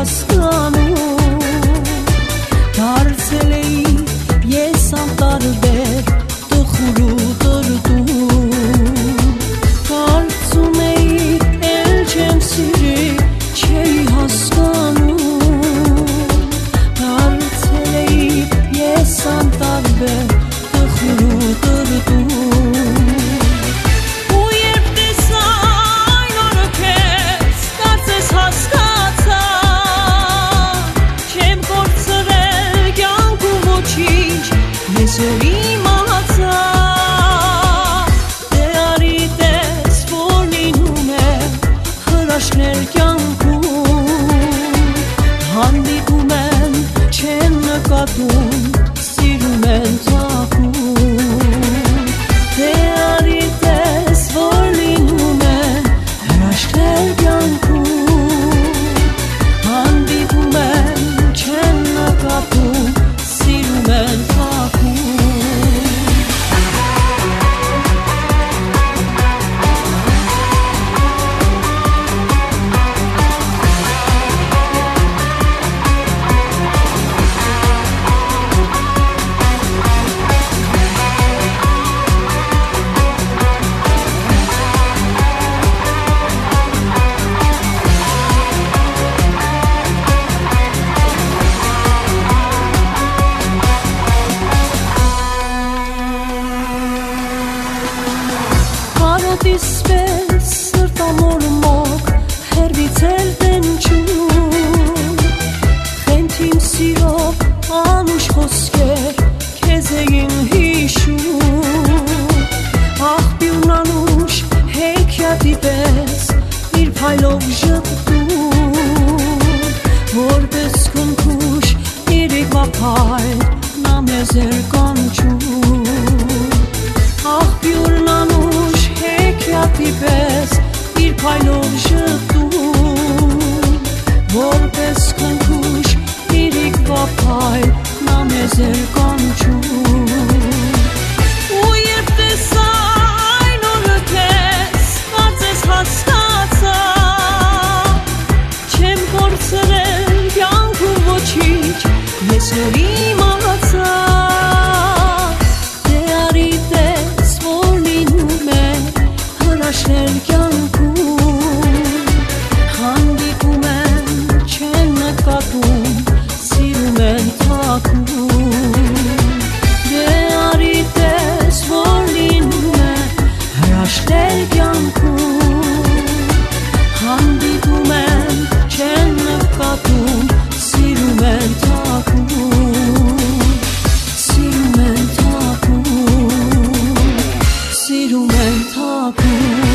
հասկանում դարձել էի ես անտարբեր տխուր ու տրտում կարծում էի էլ չեմ սիրի չէի հասկանում դարձել էի ես անտարբեր տխուր ու տրտում Սիրում են թակում Դե արիտես որ լինում է հրաշքներ կյանքում Հանդիպում են չեն նկատում Սիրում են թակում Իսպես սրտամորմոք հերվից էլ տնչում Խենթին սիրով անուշ խոսքեր քեզ էին հիշում Աղբյուրն անուշ հեքիաթի պես իր փայլով ժպտում Որպես քնքուշ իրիկվա փայլ նա մեզ էր կանչում Աղբյուրն անուշ հեքիաթի պես իր փայլով ժպտում Որպես քնքուշ իրիկվա փայլ նա մեզ էր կանչում Ու երբ տեսա այն օրը քեզ կարծես հասկացա Չեմ կորցրել կյանքում ոչինչ ես որ իմացա Դե արիտես որ լինում է հրաշքներ կյանքում Հանդիպում են չեն նկատում Սիրում են թակում Դե արիտես որ լինում է հրաշքներ կյանքում Հանդիպում են չեն նկատում Սիրում են թակում Սիրում են թակում Սիրում են թակում